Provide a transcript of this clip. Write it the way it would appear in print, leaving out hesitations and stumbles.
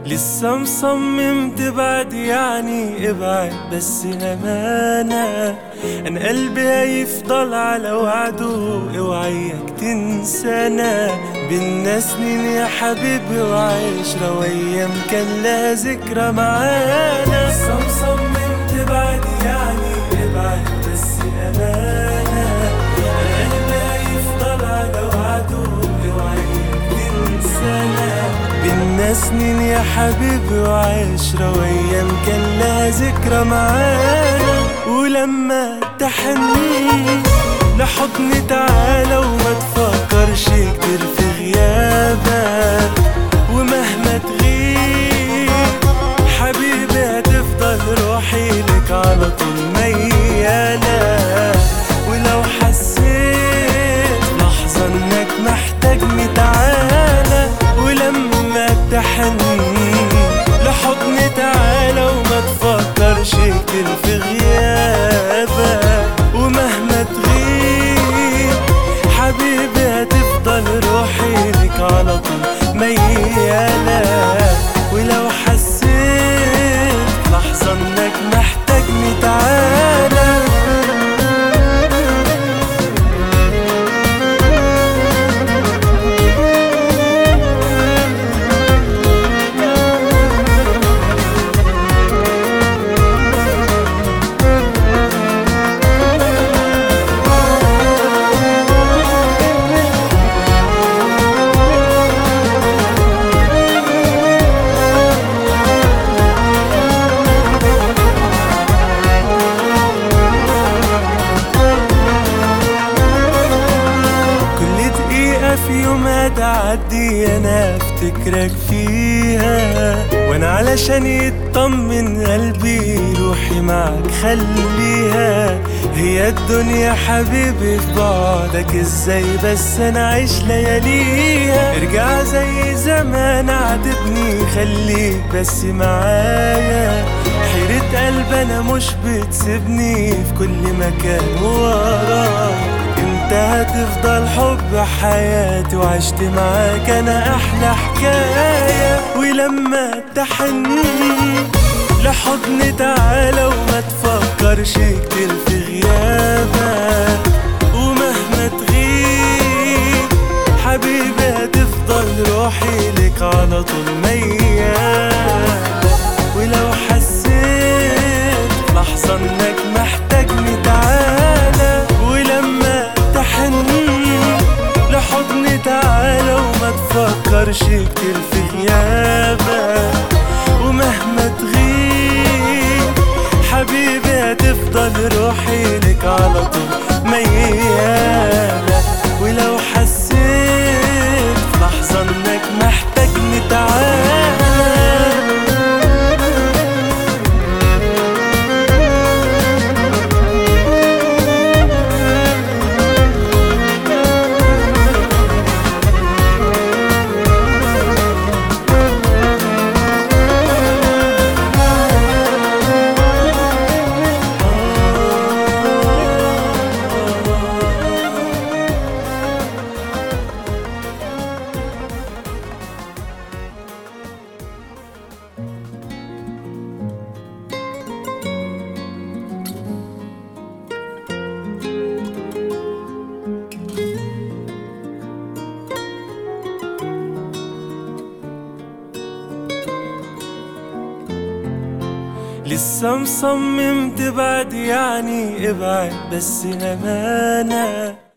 لسه مصمم تبعد، يعني ابعد بس أمانة. أنا قلبي هيفضل على وعده، اوعيك تنسانا. بينا سنين يا حبيبي وعشرة، وأيام كان لها ذكرى معانا. لسه مصمم تبعد، يعني ابعد بس أمانة. أنا قلبي هيفضل على وعده، اوعيك تنسانا. بينا سنين يا حبيبي وعشرة، وأيام كان لها ذكرى معانا. ولما تحني لحضني تعالى، وما تفكرش كتير في غيابك. ومهما تغيب حبيبي هتفضل روحي لك على طول ميالة. ولو حسيت لحظة انك محتاجني تعالى. ولما تحني لحضني تعالى، وما تفكرش كتير في غيابك. ومهما تغيب حبيبي هتفضل روحي لك على طول ميالة. ولو حسيت لحظة انك محتاجني تعالى. في يوم هتعدي انا افتكرك فيها، وانا علشان يطمن قلبي روحي معك خليها. هي الدنيا حبيبي في بعدك، ازاي بس انا عيش لياليها. ارجع زي زمان عاتبني، خليك بس معايا. حيرة قلب انا مش بتسيبني في كل مكان وراك. انت هتفضل حب حياتي، وعشت معاك انا احلى حكاية. ولما تحني لحضني تعالى، وما تفكرش كتير في غيابك. ومهما تغيب حبيبي هتفضل روحي لك على طول ميالة. ولو حسيت لحظة انك محتاجني تعالى. ولما تحني لحضني تعالى، وما تفكرش كتير في غيابك. ومهما تغيب حبيبي هتفضل روحي لك على طول ميالة. ولو حسيت لحظة انك محتاجني تعالى. لسه مصمم تبعد، يعني ابعد بس أمانة.